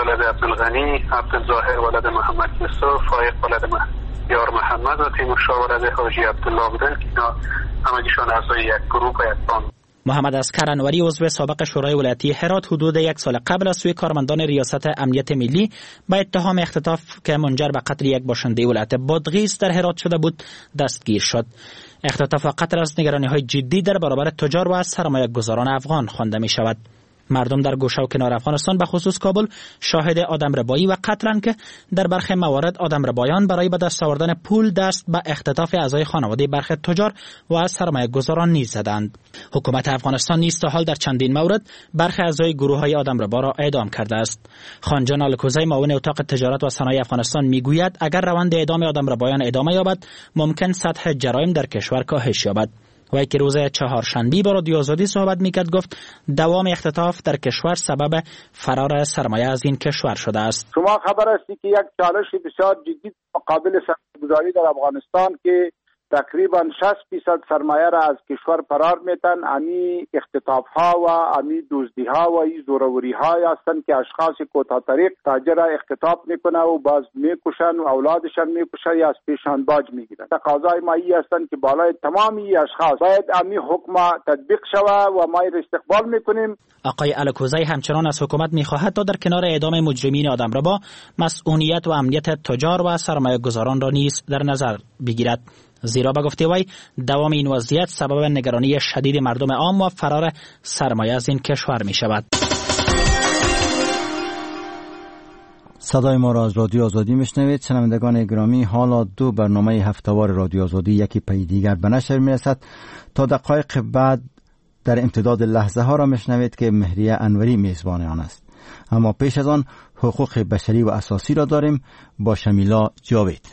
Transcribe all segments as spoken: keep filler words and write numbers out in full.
ولد عبدالغنی، عبدالظاهر ولد محمد یوسف، فایق ولد یار محمد و تیمورشاه ولد حاجی عبدالله بودن که اینا همگیشان اعضای یک گروه و یک بان. محمد اسکر انوری عضو سابق شورای ولایتی هرات حدود یک سال قبل از سوی کارمندان ریاست امنیت ملی با اتهام اختطاف که منجر به قتل یک باشنده ولایت بادغیس در هرات شده بود دستگیر شد. اختطاف و قتل از نگرانی‌های جدی در برابر تجار و سرمایه‌گذاران افغان خوانده می شود. مردم در گوشه و کنار افغانستان به خصوص کابل شاهد آدمربایی و قتلند که در برخی موارد آدمربایان برای به دست آوردن پول دست به اختطاف اعضای خانواده برخی تجار و سرمایه‌گذاران نیز زدند. حکومت افغانستان نیز تا حال در چندین مورد برخی اعضای گروه‌های آدمربا را اعدام کرده است. خانجان الکوزی معاون اتاق تجارت و صنایع افغانستان میگوید اگر روند اعدام آدمربایان ادامه یابد ممکن سطح جرایم در کشور کاهش یابد. وی که روز چهارشنبه با رادیو آزادی صحبت میکرد گفت دوام اختطاف در کشور سبب فرار سرمایه از این کشور شده است. شما خبر هستی که یک چالش بسیار جدی مقابل سرمایه‌گذاری در افغانستان که تقریبا شصت درصد سرمایه را از کشور فرار میتن. امی اختطاف ها و امی دزدی ها و این زوروری های هستند که اشخاص کوتاه طریق تاجر را اختطاف میکنه و باز میکشن و اولادشان میکشن یا از پیشان باج میگیرن. تقاضای ما این هستند که بالای تمام این اشخاص باید امی حکم تطبیق شوه و ما را استقبال میکنیم. آقای الکوزی همچنان از حکومت میخواهد تا در کنار اعدام مجرمین آدمربا مسئولیت و امنیت تجار و سرمایه‌گذاران را نیز در نظر بگیرد، زیرا به گفته وی دوام این وضعیت سبب نگرانی شدید مردم عام و فرار سرمایه از این کشور می شود. صدای ما را از رادیو آزادی میشنوید. شنوندگان گرامی، حالا دو برنامه هفتهوار رادیو آزادی یکی پی دیگر به نشر میرسد. تا دقایق بعد در امتداد لحظه ها را میشنوید که مهریه انوری میزبان آن است. اما پیش از آن حقوق بشری و اساسی را داریم با شمیلا جاوید.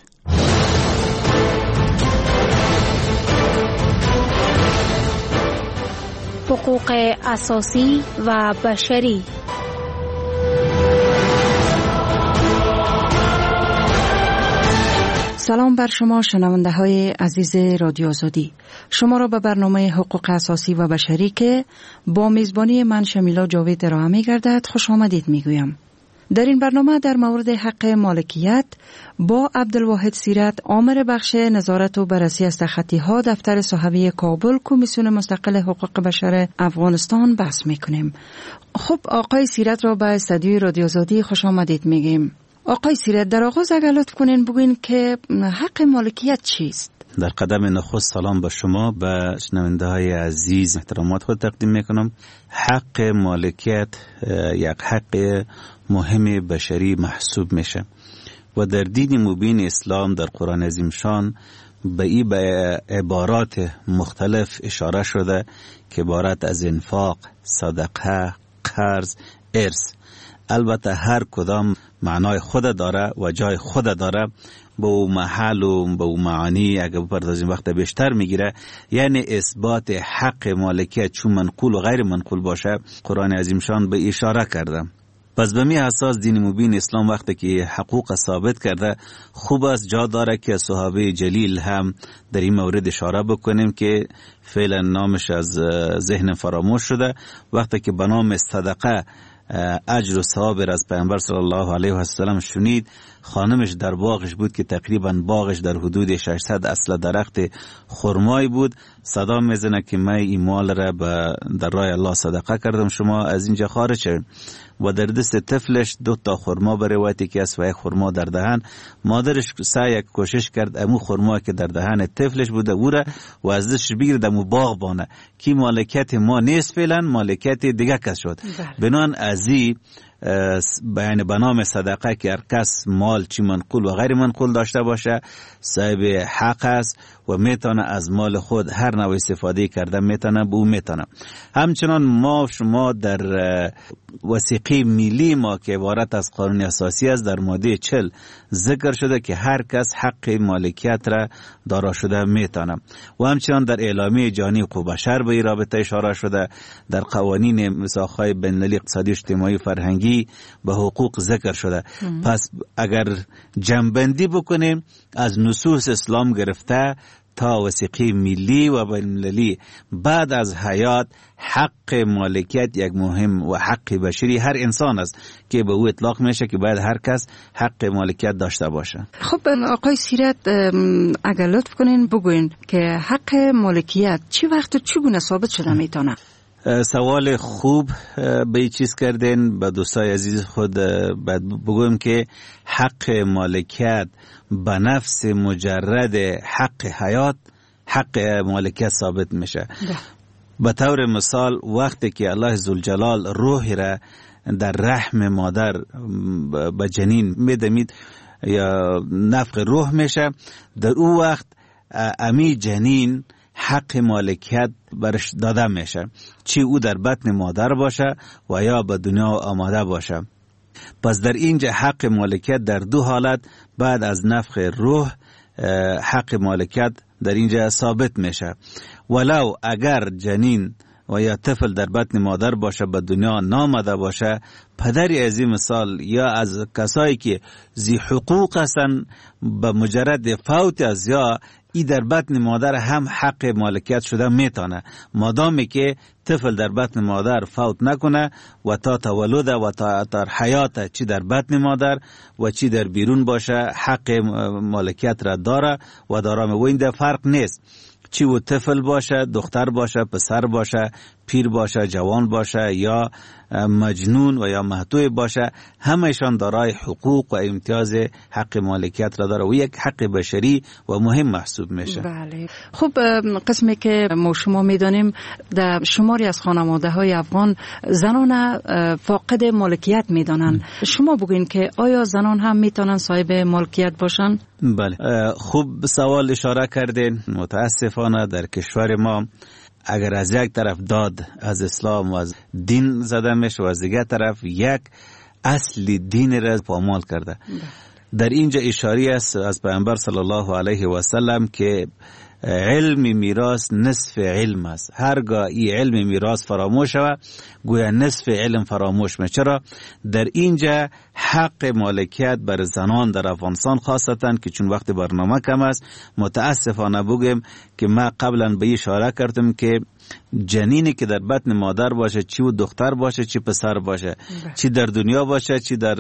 حقوق اساسی و بشری. سلام بر شما شنونده های عزیز رادیو آزادی. شما را به برنامه حقوق اساسی و بشری که با میزبانی من شمیلا جاوید ارائه می گردد خوش آمدید می گویم. در این برنامه در مورد حق مالکیت با عبدالواحد سیرت، آمر بخش نظارت و بررسی از تخطی ها دفتر صحوی کابل کمیسیون مستقل حقوق بشر افغانستان بحث میکنیم. خب آقای سیرت را به استودیوی رادیو آزادی خوش آمدید میگیم. آقای سیرت، در آغاز اگر لطف کنین بگوین که حق مالکیت چیست؟ در قدم نخست سلام به شما، به شنونده های عزیز احترامات خود تقدیم میکنم. حق مالکیت یک حق مهم بشری محسوب میشه و در دین مبین اسلام در قرآن عظیم شان به این به عبارات مختلف اشاره شده که عبارت از انفاق، صدقه، قرض، ارث. البته هر کدام معنای خود داره و جای خود داره، به او محل و به او معانی اگه بپردازیم وقت بیشتر میگیره. یعنی اثبات حق مالکیت چون منقول و غیر منقول باشه قرآن عظیم شان به اشاره کرده. پس به می اساس دین مبین اسلام وقتی که حقوق ثابت کرده، خوب است جا داره که صحابه جلیل هم در این مورد اشاره بکنیم که فعلا نامش از ذهن فراموش شده. وقتی که به نام صدقه اجر و ثواب از پیامبر صلی الله علیه و سلم شنید، خانمش در باغش بود که تقریبا باغش در حدود ششصد اصل درخت خرمای بود. صدا میزنه که من این مال را در راه الله صدقه کردم، شما از اینجا خارج شد. و در دست طفلش دو تا خرما به روایتی که از و یک خرما در دهن. مادرش سعی کوشش کرد امو خرما که در دهن طفلش بوده او را و از دستش بگیرد امو باغ بانه که مالکیت ما نیست، فعلا مالکیت دیگه کس شد. بنان ازی بیان به نام صدقه که هر کس مال چی منقول و غیر منقول داشته باشه صاحب حق است و میتونه از مال خود هر نوع استفاده کرده میتونه به او میتونه. همچنان ما شما در وثیقه ملی ما که عبارت از قانون اساسی است در ماده چهل ذکر شده که هر کس حق مالکیت را دارا شده میتونه و همچنان در اعلامیه جهانی حقوق بشر به این رابطه اشاره شده. در قوانین میثاق‌های بین‌المللی اقتصادی اجتماعی فرهنگی به حقوق ذکر شده. ام. پس اگر جمع‌بندی بکنیم از نصوص اسلام گرفته تا وثیقه ملی و بین‌المللی بعد از حیات حق مالکیت یک مهم و حق بشری هر انسان است که به او اطلاق میشه که باید هر کس حق مالکیت داشته باشه. خب آقای سیرت اگر لطف کنین بگوین که حق مالکیت چی وقت و چگونه ثابت شده میتونه؟ سوال خوب به این چیز کردین. به دوستای عزیز خود بگویم که حق مالکیت به نفس مجرد حق حیات حق مالکیت ثابت میشه. به طور مثال وقتی که الله ذوالجلال روح را در رحم مادر به جنین میدمید یا نفخ روح میشه، در او وقت امی جنین حق مالکیت برش داده میشه، چی او در بطن مادر باشه و یا به دنیا آماده باشه. پس در اینجا حق مالکیت در دو حالت بعد از نفخ روح حق مالکیت در اینجا ثابت میشه. ولو اگر جنین و یا طفل در بطن مادر باشه به دنیا نامده باشه، پدری از این مثال یا از کسایی که زی حقوق هستن به مجرد فوت از یا ای در بطن مادر هم حق مالکیت شده میتونه، مادامی که طفل در بطن مادر فوت نکنه و تا تولد و تا تا حیات چی در بطن مادر و چی در بیرون باشه حق مالکیت را داره و دارم. و این در فرق نیست چی و طفل باشه، دختر باشه، پسر باشه، پیر باشه، جوان باشه یا مجنون و یا مهتوی باشه، همهشان دارای حقوق و امتیاز حق مالکیت را داره و یک حق بشری و مهم محسوب میشه. بله. خب قسمی که ما شما میدانیم در شماری از خانواده های افغان زنان فاقد مالکیت میدانند. شما بگوین که آیا زنان هم میتونن صاحب مالکیت باشن؟ بله. خوب سوال اشاره کردین. متاسفانه در کشور ما اگر از یک طرف داد از اسلام و از دین زده میشه و از دیگر طرف یک اصل دین را پامال کرده. در اینجا اشاره است از پیامبر صلی الله علیه و سلم که علم میراث نصف علم است. هرگاه این علم میراث فراموش شود گویا نصف علم فراموش میشه. چرا؟ در اینجا حق مالکیت بر زنان در افغانستان خاصتا که چون وقت برنامه کم است متاسفانه بگم که ما قبلا به اشاره کردم که جنینی که در بطن مادر باشه، چی و دختر باشه چی پسر باشه، چی در دنیا باشه چی در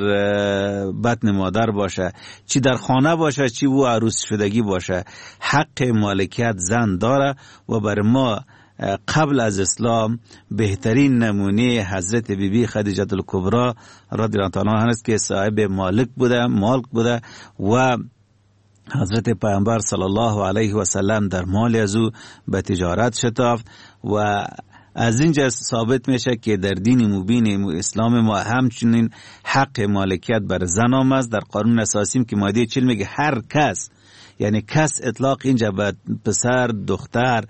بطن مادر باشه، چی در خانه باشه چی و عروس شدگی باشه، حق مالکیت زن داره. و بر ما قبل از اسلام بهترین نمونه حضرت بی بی خدیجه الکبری رضی الله عنها است که صاحب مالک بوده مالک بوده و حضرت پیامبر صلی الله علیه و سلم در مال از او به تجارت شتافت و از اینجا ثابت میشه که در دین مبین اسلام ما همچنین حق مالکیت بر زن آمد. در قانون اساسی که ماده چهل میگه هر کس، یعنی کس اطلاق اینجا به پسر، دختر،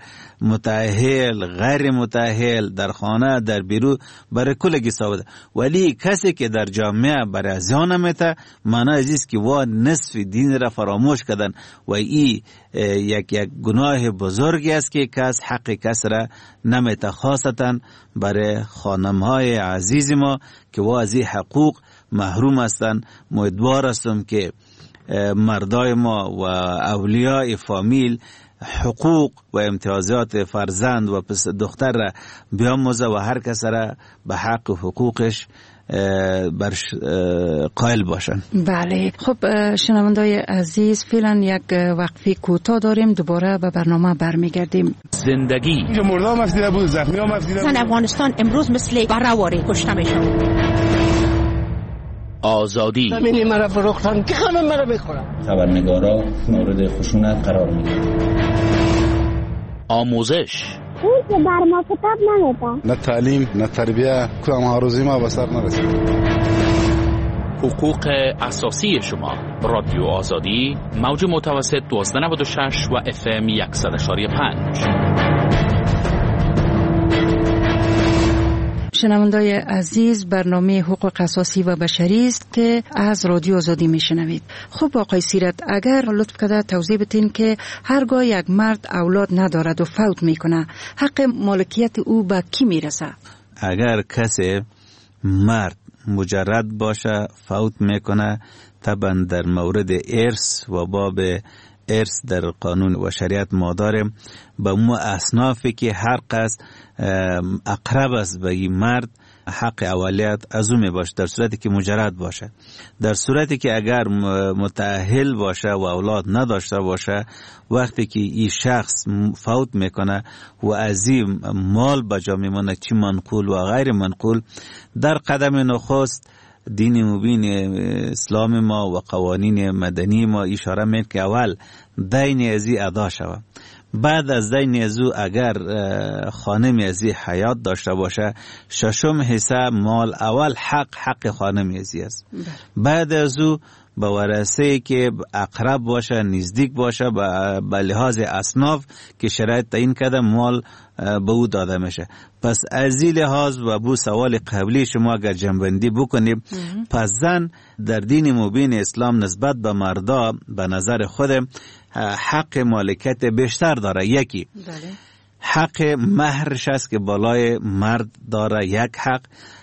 متأهل، غیر متأهل، در خانه، در بیرون، برای کلگی ثابت. ولی کسی که در جامعه برای زیان میته معنی ازیست که وا نصف دین را فراموش کردن و ای یک یک گناه بزرگی است که کس حق کس را نمیته، خاصتا برای خانمهای عزیز ما که وا از این حقوق محروم هستند. امیدوار هستم که مردای ما و اولیاء فامیل حقوق و امتیازات فرزند و پس دختر را بیاموزه و هر کس را به حق و حقوقش برش قائل باشن. بله. خب شنوندای عزیز فعلا یک وقفه کوتاه داریم، دوباره به برنامه برمیگردیم. زندگی مردم مفیده بود، زخمی ها مفیده بود. زن افغانستان امروز مثل برآواره کشته میشن. آزادی زمینی مرا فروختن که همه مرا میخورن. خبرنگارا مورد خشونت قرار میگیرن. آموزش اون که بر ما کتاب نمیدن. نه تعلیم نه تربیه که ما روزی ما به سر نرسید. حقوق اساسی شما. رادیو آزادی موج متوسط دویست و نود و شش و اف ام صد و پنج. شنوندای عزیز، برنامه حقوق اساسی و بشری است که از رادیو آزادی میشنوید. خب آقای سیرت، اگر لطف کرده توضیح بدین که هرگاه یک مرد اولاد ندارد و فوت میکنه حق مالکیت او به کی میرسه؟ اگر کسی مرد مجرد باشه فوت میکنه طبعا در مورد ارث و باب ارث در قانون و شریعت ما داریم به اون اصنافی که هر قصد اقرب است به این مرد حق اولیت از او می باشه، در صورتی که مجرد باشه. در صورتی که اگر متأهل باشه و اولاد نداشته باشه، وقتی که این شخص فوت میکنه و از این مال بجا میمونه، چی منقول و غیر منقول، در قدم نخست دین مبین اسلام ما و قوانین مدنی ما اشاره میکنه که اول دین ازی ادا شود. بعد از دین ازو اگر خانم ازی حیات داشته باشه، ششم حصه مال اول حق حق خانم ازی است. بعد ازو به ورثه که اقرب باشه، نزدیک باشه، به لحاظ اصناف که شرایط تعیین کرده مال به او داده میشه. پس از این لحاظ و بو سوال قبلی شما اگر جنبندی بکنیم، پس زن در دین مبین اسلام نسبت به مردا به نظر خود حق مالکیت بیشتر داره. یکی بله. حق مهرش است که بالای مرد داره، یک حق.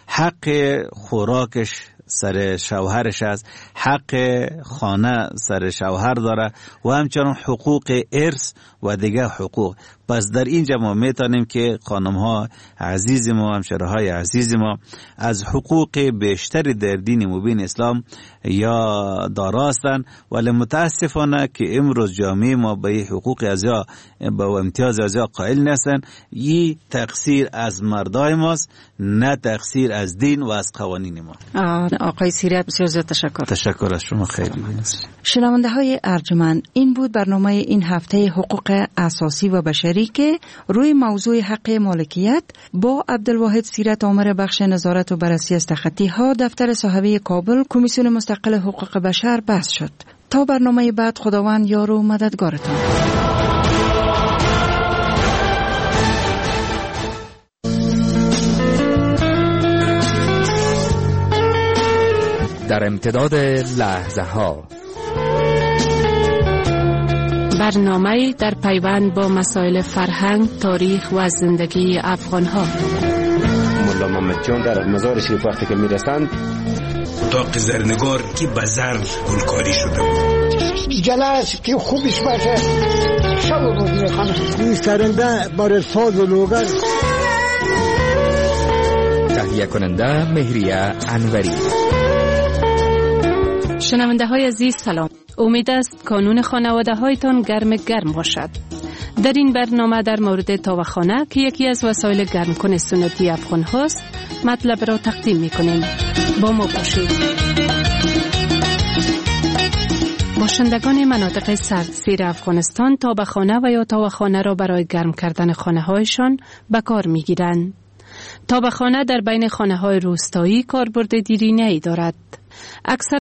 حق خوراکش سر شوهرش است، حق خانه سر شوهر داره و همچنان حقوق ارث و دیگه حقوق. پس در اینجا ما میتونیم که خانم ها عزیز ما، همشهره های عزیز ما از حقوق بیشتری در دین مبین اسلام یا داراستن، ولی متاسفانه که امروز جامعه ما به حقوق ازیا به امتیاز ازیا قائل نیستن. این تقصیر از مردای ماست، نه تقصیر از دین و از قوانین ما. آقای سیریت بسیار زیاد تشکر. تشکر از شما. خیلی شنونده های ارجمند، این بود برنامه این هفته حقوق اساسی و بشری که روی موضوع حق مالکیت با عبدالواحد سیرت آمر بخش نظارت و بررسی از تخطی ها دفتر صاحبه کابل کمیسیون مستقل حقوق بشر بحث شد. تا برنامه بعد، خداوند یار و مددگارتان. در امتداد لحظه ها برنامه در پیوند با مسائل فرهنگ، تاریخ و زندگی افغان ها. مولا محمد جان در مزار شریف وقتی که میرسند، اتاق زرنگار که به زر گلکاری شده بود، جلس که خوبش باشه شب بود میخوانه این سرنده بار ساز و لوگر. تهیه کننده مهریه انوری. شنونده های عزیز سلام. امید است کانون خانواده هایتان گرم گرم باشد. در این برنامه در مورد تاوخانه که یکی از وسایل گرم کن سنتی افغان هاست مطلب را تقدیم می کنیم. با ما باشید. باشندگان مناطق سردسیر افغانستان تابخانه و یا تاوخانه را برای گرم کردن خانه هایشان به کار می گیرند. تابخانه در بین خانه های روستایی کاربرد دیرینه‌ای دارد. اکثر